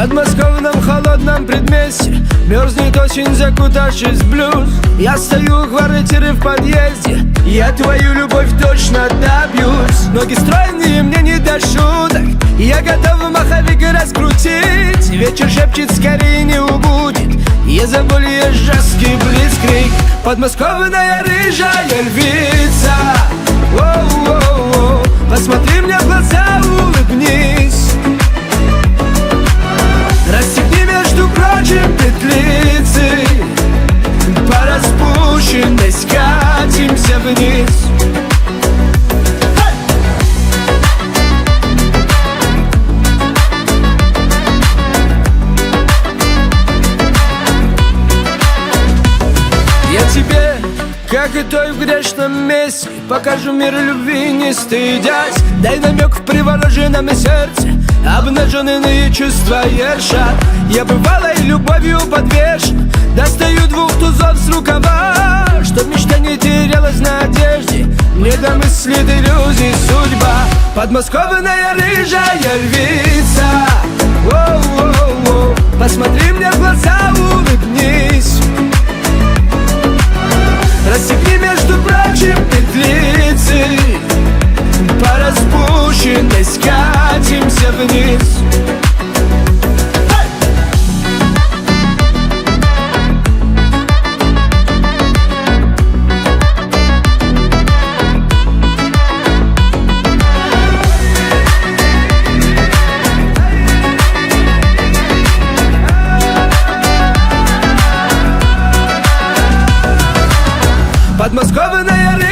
подмосковном холодном предместье мерзнет осень, закутавшись в блюз. Я стою у квартиры в подъезде, я твою любовь точно добьюсь. Ноги стройные, мне не до шуток, я готов маховик раскрутить. Вечер шепчет, скорее не убудет, я заболь ежовский блицкрик. Подмосковная рыжая львица, воу-воу-воу, посмотри мне в глаза, улыбнись. Расстегни, между прочим, петлицы, по распущенной скатимся вниз. Я тебе, как и той в грешном месте, покажу мир любви, не стыдясь. Дай намек в привороженном сердце, обнаженные чувства ершат. Я бывалой любовью подвешен, достаю двух тузов с рукава, чтоб мечта не терялась на одежде, мне до мысли иллюзий судьба. Подмосковная рыжая львица, воу-воу-воу, посмотри мне в глаза, улыбнись. Расстегни, между прочим, петлицы, по распущенной скатимся вниз. Подмосковная